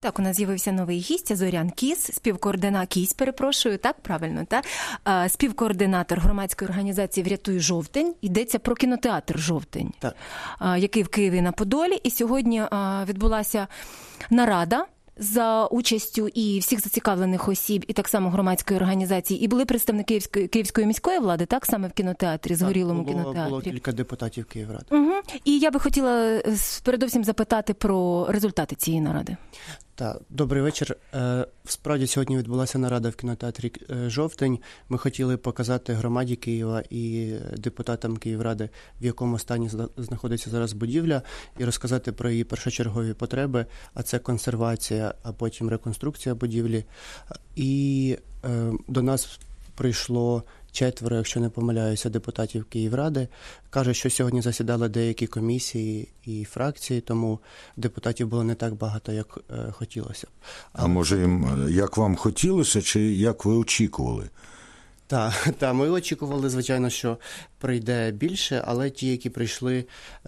Так, у нас з'явився новий гість, Зорян Кіс, так, правильно, так? Співкоординатор громадської організації «Врятуй Жовтень». Йдеться про кінотеатр «Жовтень», так, який в Києві на Подолі. І сьогодні відбулася нарада за участю і всіх зацікавлених осіб, і так само громадської організації. І були представники Київської міської влади, так, саме в кінотеатрі, згорілому кінотеатрі. Було кілька депутатів Київради. Угу. І я би хотіла передовсім запитати про результати цієї наради. Так, добрий вечір. Справді, сьогодні відбулася нарада в кінотеатрі «Жовтень». Ми хотіли показати громаді Києва і депутатам Київради, в якому стані знаходиться зараз будівля, і розказати про її першочергові потреби, а це консервація, а потім реконструкція будівлі. І до нас прийшло 4, якщо не помиляюся, депутатів Київради. Каже, що сьогодні засідали деякі комісії і фракції, тому депутатів було не так багато, як хотілося б. А може їм, як вам хотілося, чи як ви очікували? Так, ми очікували, звичайно, що прийде більше, але ті, які прийшли,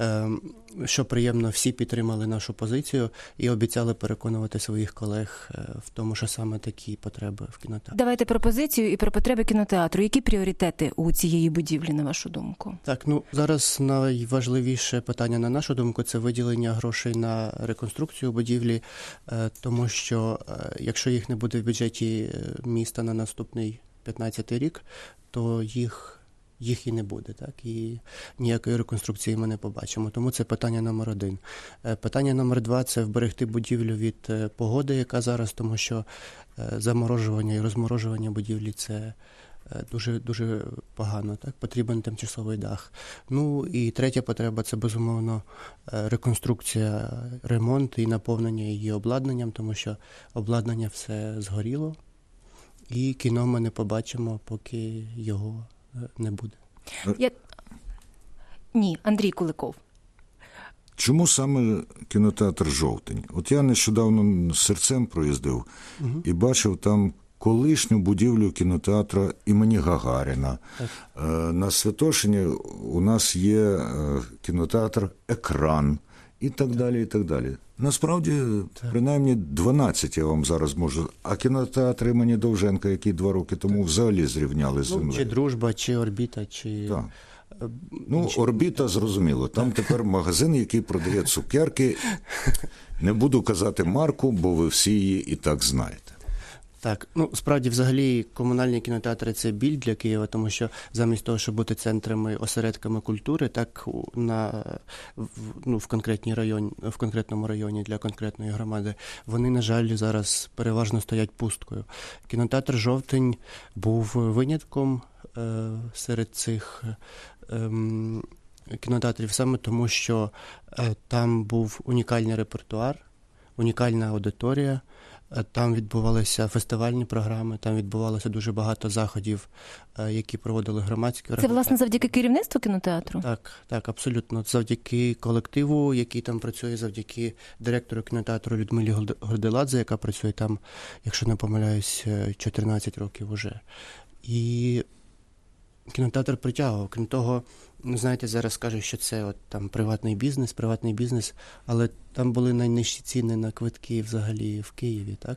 що приємно, всі підтримали нашу позицію і обіцяли переконувати своїх колег в тому, що саме такі потреби в кінотеатрі. Давайте про позицію і про потреби кінотеатру. Які пріоритети у цієї будівлі, на вашу думку? Так, зараз найважливіше питання, на нашу думку, це виділення грошей на реконструкцію будівлі, тому що якщо їх не буде в бюджеті міста на наступний 15-й рік, то їх і не буде, так, і ніякої реконструкції ми не побачимо. Тому це питання номер 1. Питання номер 2 – це вберегти будівлю від погоди, яка зараз, тому що заморожування і розморожування будівлі – це дуже погано, так, потрібен тимчасовий дах. І третя потреба – це, безумовно, реконструкція, ремонт і наповнення її обладнанням, тому що обладнання все згоріло. І кіно ми не побачимо, поки його не буде. Ні, Андрій Куликов. Чому саме кінотеатр «Жовтень»? От я нещодавно серцем проїздив і бачив там колишню будівлю кінотеатру імені Гагаріна. Так. На Святошині у нас є кінотеатр «Екран». І так далі, і так далі. Насправді, принаймні 12 я вам зараз можу. А кінотеатр імені Довженка, який 2 роки тому взагалі зрівняли з землею. Чи «Дружба», чи «Орбіта», чи... Так. «Орбіта» зрозуміло. Там тепер магазин, який продає цукерки. Не буду казати марку, бо ви всі її і так знаєте. Так, справді, взагалі, комунальні кінотеатри – це біль для Києва, тому що замість того, щоб бути центрами, осередками культури, так в конкретному районі для конкретної громади, вони, на жаль, зараз переважно стоять пусткою. Кінотеатр «Жовтень» був винятком серед цих кінотеатрів саме тому, що там був унікальний репертуар, унікальна аудиторія. Там відбувалися фестивальні програми, там відбувалося дуже багато заходів, які проводили громадські організації. Це, власне, завдяки керівництву кінотеатру? Так, абсолютно. Завдяки колективу, який там працює, завдяки директору кінотеатру Людмилі Горделадзе, яка працює там, якщо не помиляюсь, 14 років уже. І кінотеатр притягував. Крім того, знаєте, зараз кажуть, що це там приватний бізнес, але там були найнижчі ціни на квитки взагалі в Києві, так?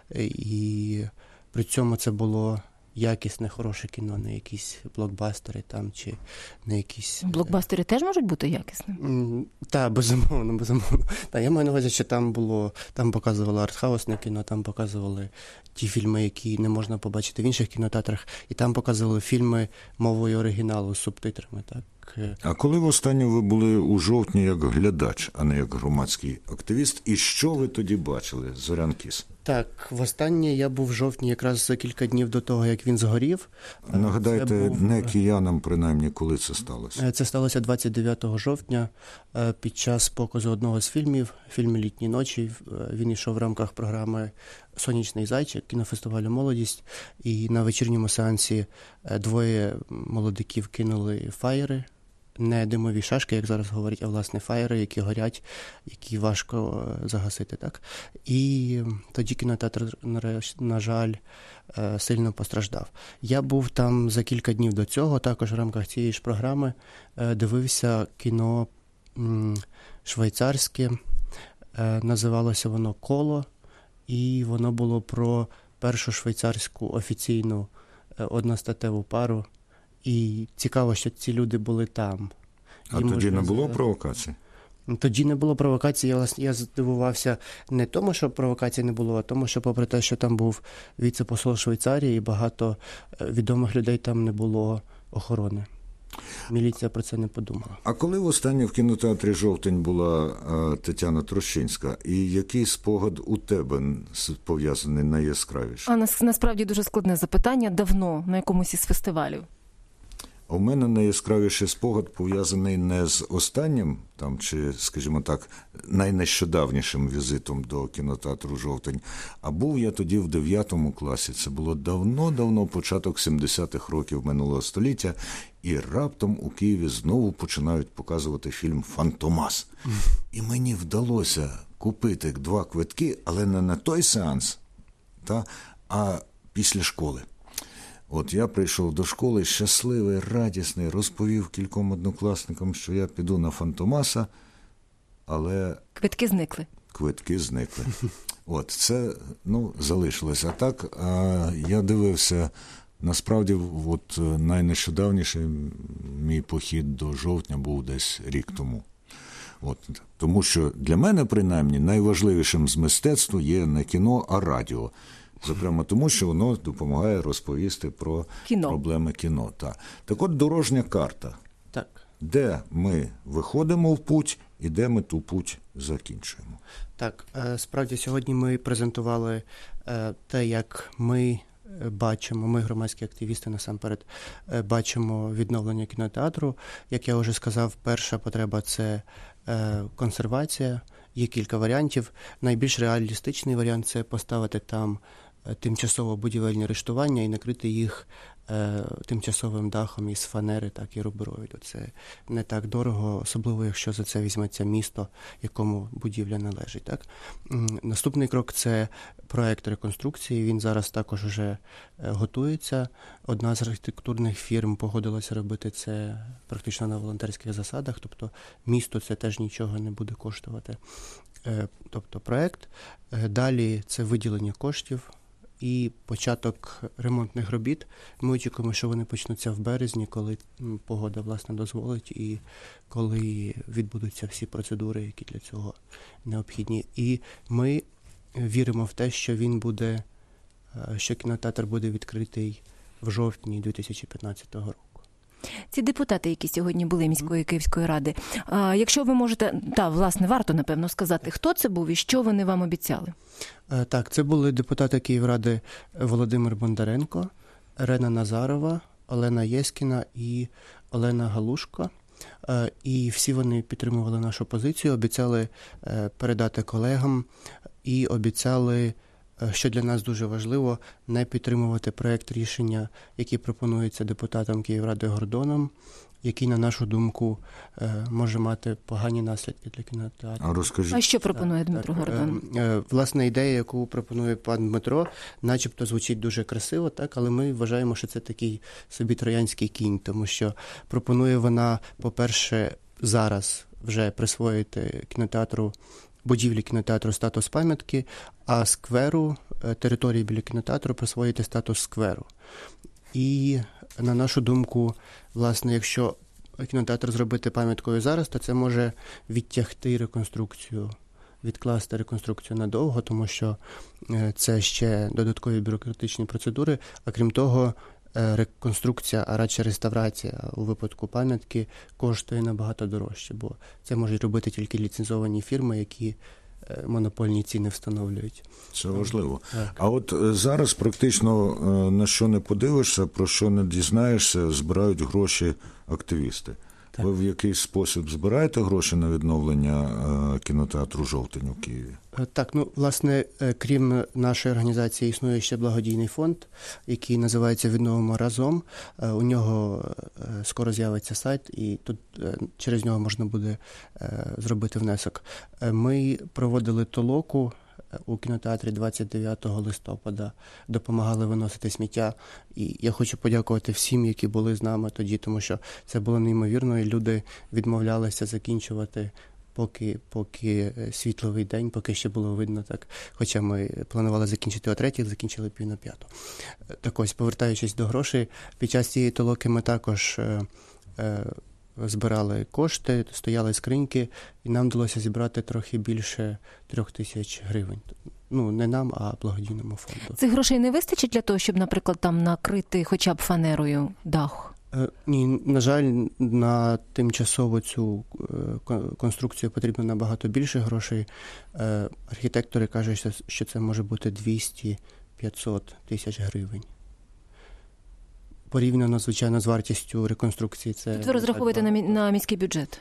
І при цьому це було якісне, хороше кіно, не якісь блокбастери там, чи не якісь... Блокбастери теж можуть бути якісними? Так, безумовно. Та, я маю на увазі, що там показували артхаусне кіно, там показували ті фільми, які не можна побачити в інших кінотеатрах, і там показували фільми мовою оригіналу з субтитрами, так. А коли востаннє ви були у «Жовтні» як глядач, а не як громадський активіст, і що ви тоді бачили, Зорян Кіс? Так, востаннє я був в «Жовтні» якраз за кілька днів до того, як він згорів. Нагадайте, не киянам, принаймні, коли це сталося? Це сталося 29 жовтня під час показу одного з фільмів, фільму «Літні ночі». Він йшов в рамках програми «Сонячний зайчик» кінофестивалю «Молодість». І на вечірньому сеансі 2 молодиків кинули фаєри. Не димові шашки, як зараз говорять, а власне фаєри, які горять, які важко загасити, так? І тоді кінотеатр, на жаль, сильно постраждав. Я був там за кілька днів до цього, також в рамках цієї ж програми, дивився кіно швейцарське, називалося воно «Коло». і воно було про першу швейцарську офіційну одностатеву пару. І цікаво, що ці люди були там. А тоді не було провокацій? Тоді не було провокацій. Я здивувався не тому, що провокацій не було, а тому, що попри те, що там був віце-посол Швейцарії, і багато відомих людей там не було охорони. Міліція про це не подумала. А коли востаннє в кінотеатрі «Жовтень» була Тетяна Трощинська, і який спогад у тебе пов'язаний найяскравіше? Насправді дуже складне запитання. Давно, на якомусь із фестивалів. У мене найяскравіший спогад пов'язаний не з останнім, там, чи, скажімо так, найнещодавнішим візитом до кінотеатру «Жовтень», а був я тоді в 9 класі. Це було давно-давно, початок 70-х років минулого століття, і раптом у Києві знову починають показувати фільм «Фантомас». І мені вдалося купити 2 квитки, але не на той сеанс, а після школи. От я прийшов до школи щасливий, радісний, розповів кільком однокласникам, що я піду на «Фантомаса», але... Квитки зникли. От, це, залишилось. А так, я дивився, насправді, от найнещодавніший мій похід до «Жовтня» був десь рік тому. От, тому що для мене, принаймні, найважливішим з мистецтва є не кіно, а радіо. Зокрема, тому що воно допомагає розповісти про проблеми кіно. Так от, дорожня карта. Так. Де ми виходимо в путь і де ми ту путь закінчуємо. Так, справді сьогодні ми презентували те, як ми бачимо, ми, громадські активісти, насамперед, бачимо відновлення кінотеатру. Як я вже сказав, перша потреба – це консервація. Є кілька варіантів. Найбільш реалістичний варіант – це поставити там тимчасово будівельні рештування і накрити їх тимчасовим дахом із фанери, так і рубероїду. Це не так дорого, особливо якщо за це візьметься місто, якому будівля належить. Так? Наступний крок – це проект реконструкції. Він зараз також вже готується. Одна з архітектурних фірм погодилася робити це практично на волонтерських засадах, тобто місто це теж нічого не буде коштувати. Тобто проект. Далі це виділення коштів і початок ремонтних робіт. Ми очікуємо, що вони почнуться в березні, коли погода, власне, дозволить і коли відбудуться всі процедури, які для цього необхідні. І ми віримо в те, що що кінотеатр буде відкритий в жовтні 2015 року. Ці депутати, які сьогодні були міської Київської ради, якщо ви можете, власне, варто, напевно, сказати, хто це був і що вони вам обіцяли? Так, це були депутати Київради Володимир Бондаренко, Рена Назарова, Олена Єскіна і Олена Галушко. І всі вони підтримували нашу позицію, обіцяли передати колегам і обіцяли, що для нас дуже важливо, не підтримувати проєкт рішення, який пропонується депутатом Київради Гордоном, який, на нашу думку, може мати погані наслідки для кінотеатру. А розкажіть. А що пропонує Дмитро Гордон? Власне, ідея, яку пропонує пан Дмитро, начебто звучить дуже красиво, так, але ми вважаємо, що це такий собі троянський кінь, тому що пропонує вона, по-перше, зараз вже присвоїти будівлі кінотеатру статус пам'ятки, а скверу, території біля кінотеатру присвоїти статус скверу. І, на нашу думку, власне, якщо кінотеатр зробити пам'яткою зараз, то це може відтягти реконструкцію, відкласти реконструкцію надовго, тому що це ще додаткові бюрократичні процедури, а крім того, реконструкція, а радше реставрація у випадку пам'ятки коштує набагато дорожче, бо це можуть робити тільки ліцензовані фірми, які монопольні ціни встановлюють. Це важливо. Так. А от зараз практично на що не подивишся, про що не дізнаєшся, збирають гроші активісти. Так. Ви в якийсь спосіб збираєте гроші на відновлення кінотеатру «Жовтень» у Києві? Так, власне, крім нашої організації, існує ще благодійний фонд, який називається «Відновимо разом». У нього скоро з'явиться сайт, і тут через нього можна буде зробити внесок. Ми проводили толоку у кінотеатрі 29 листопада, допомагали виносити сміття. І я хочу подякувати всім, які були з нами тоді, тому що це було неймовірно, і люди відмовлялися закінчувати поки світловий день, поки ще було видно так. Хоча ми планували закінчити о 3:00, закінчили 4:45. Так ось, повертаючись до грошей, під час цієї толоки ми також збирали кошти, стояли скриньки, і нам вдалося зібрати трохи більше 3000 гривень. Ну, не нам, а благодійному фонду. Цих грошей не вистачить для того, щоб, наприклад, там накрити хоча б фанерою дах? Ні, на жаль, на тимчасову цю конструкцію потрібно набагато більше грошей. Архітектори кажуть, що це може бути 200-500 тисяч гривень. Порівняно, звичайно, з вартістю реконструкції. Це ви розраховуєте на міський бюджет?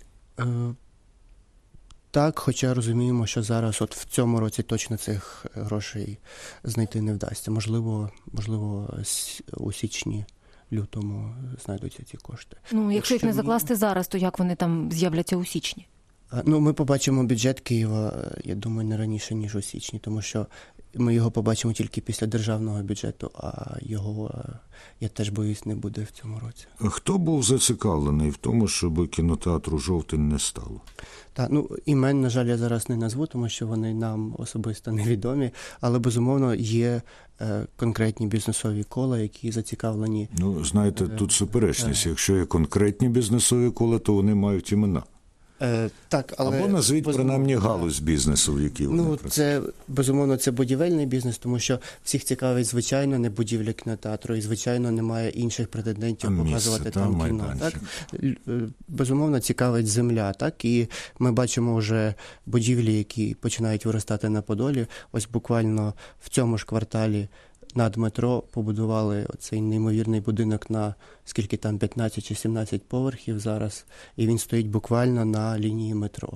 Так, хоча розуміємо, що зараз от в цьому році точно цих грошей знайти не вдасться. Можливо, у січні-лютому знайдуться ці кошти. Ну, якщо їх не закласти зараз, то як вони там з'являться у січні? Ну, ми побачимо бюджет Києва, я думаю, не раніше, ніж у січні, тому що ми його побачимо тільки після державного бюджету, а його, я теж боюсь, не буде в цьому році. Хто був зацікавлений в тому, щоб кінотеатру «Жовтень» не стало? Так, ну, імен, на жаль, я зараз не назву, тому що вони нам особисто невідомі, але, безумовно, є конкретні бізнесові кола, які зацікавлені. Ну, знаєте, тут суперечність. Якщо є конкретні бізнесові кола, то вони мають імена. Так, але або назвіть, принаймні, галузь бізнесу, в якій вони працюють. Це, безумовно, це будівельний бізнес, тому що всіх цікавить, звичайно, не будівля кінотеатру, і, звичайно, немає інших претендентів показувати там кіно. Так? Безумовно, цікавить земля, так? І ми бачимо вже будівлі, які починають виростати на Подолі. Ось буквально в цьому ж кварталі над метро побудували оцей неймовірний будинок на, скільки там, 15 чи 17 поверхів зараз, і він стоїть буквально на лінії метро.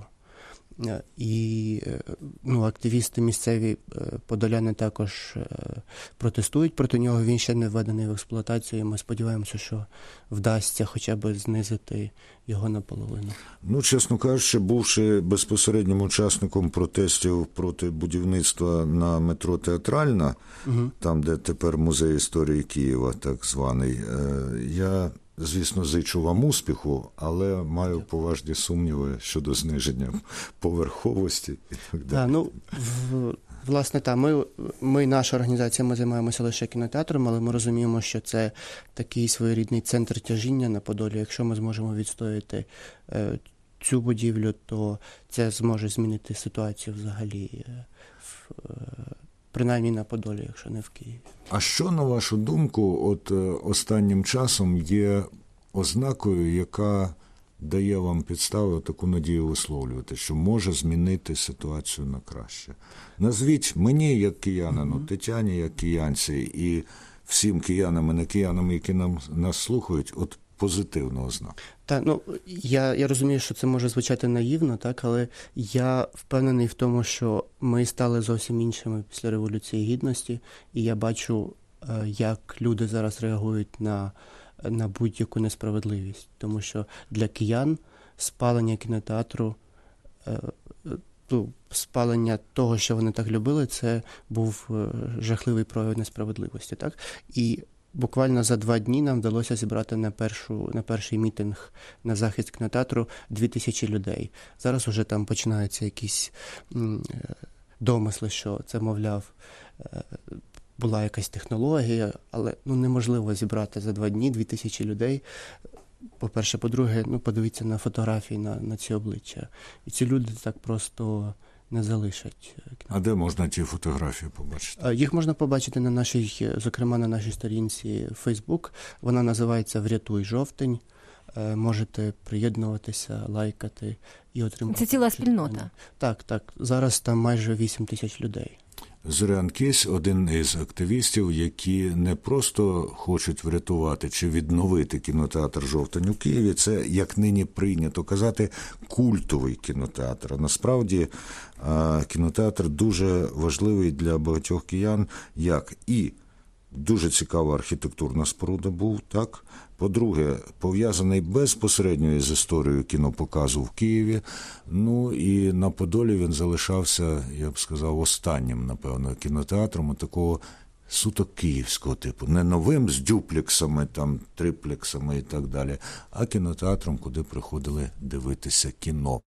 І активісти місцеві подоляни також протестують проти нього, він ще не введений в експлуатацію, і ми сподіваємося, що вдасться хоча б знизити його наполовину. Ну, чесно кажучи, бувши безпосереднім учасником протестів проти будівництва на метро Театральна, там, де тепер Музей історії Києва, так званий, я, звісно, зичу вам успіху, але маю поважні сумніви щодо зниження поверховості і так далі. Власне, ми, наша організація, ми займаємося лише кінотеатром, але ми розуміємо, що це такий своєрідний центр тяжіння на Подолі. Якщо ми зможемо відстояти цю будівлю, то це зможе змінити ситуацію взагалі, принаймні на Подолі, якщо не в Києві. А що, на вашу думку, останнім часом є ознакою, яка дає вам підстави таку надію висловлювати, що може змінити ситуацію на краще? Назвіть мені, як киянину, Тетяні, як киянці, і всім киянам і не киянам, які нас слухають, позитивного знаку. Я розумію, що це може звучати наївно, так, але я впевнений в тому, що ми стали зовсім іншими після Революції Гідності, і я бачу, як люди зараз реагують на будь-яку несправедливість. Тому що для киян спалення кінотеатру, спалення того, що вони так любили, це був жахливий прояв несправедливості. Так? І буквально за 2 дні нам вдалося зібрати на перший мітинг на захист кінотеатру 2000 людей. Зараз уже там починаються якісь домисли, що це, мовляв, була якась технологія, але неможливо зібрати за 2 дні 2000 людей. По-перше, по-друге, подивіться на фотографії, на ці обличчя. І ці люди так просто не залишать. А де можна ті фотографії побачити? Їх можна побачити зокрема на нашій сторінці Facebook. Вона називається «Врятуй жовтень». Можете приєднуватися, лайкати і отримати. Це ціла спільнота? Так. Зараз там майже 8000 людей. Зорян Кісь – один із активістів, які не просто хочуть врятувати чи відновити кінотеатр «Жовтень» у Києві. Це, як нині прийнято казати, культовий кінотеатр. А насправді кінотеатр дуже важливий для багатьох киян, як і дуже цікава архітектурна споруда був, так? По-друге, пов'язаний безпосередньо із історією кінопоказу в Києві. Ну і на Подолі він залишався, я б сказав, останнім, напевно, кінотеатром такого суто київського типу. Не новим з дюплексами, триплексами і так далі, а кінотеатром, куди приходили дивитися кіно.